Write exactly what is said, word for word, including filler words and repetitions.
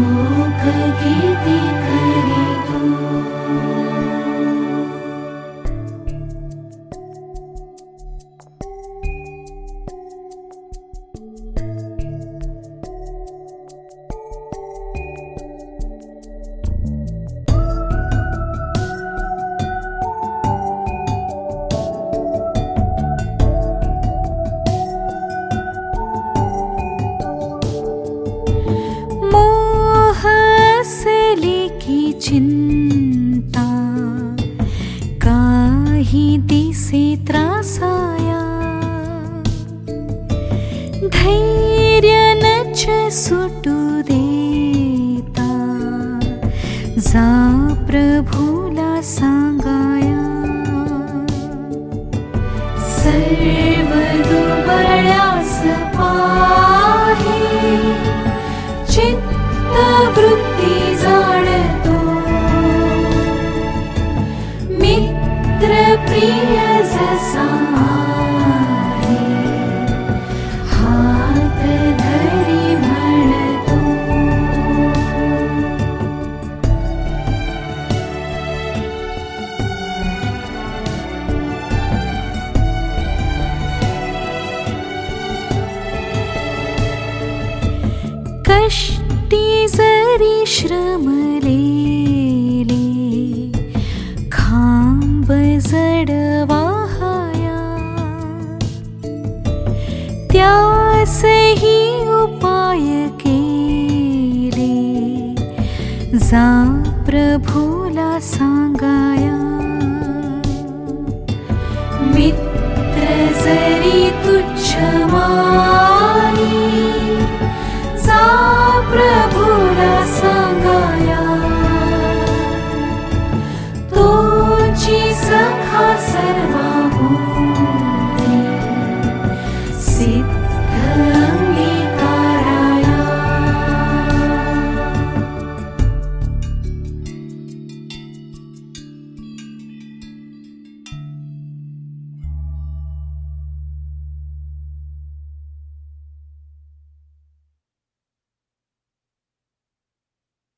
शोक किती करीतो. चिंता काही दिसे त्रासाया, धैर्य नच सुटू देता, जा प्रभूला सांगाया. सर्व दुर्बळास पाहे, चित्तवृत्ती जाणतो, मित्र प्रिय जसा आहे, हात धरी म्हणतो. कष्टी जरी श्रमलेले, खांब जडवाहाया, त्यासही उपाय केले, जा प्रभूला सांगाया. मित्र जरी तुच्छ मा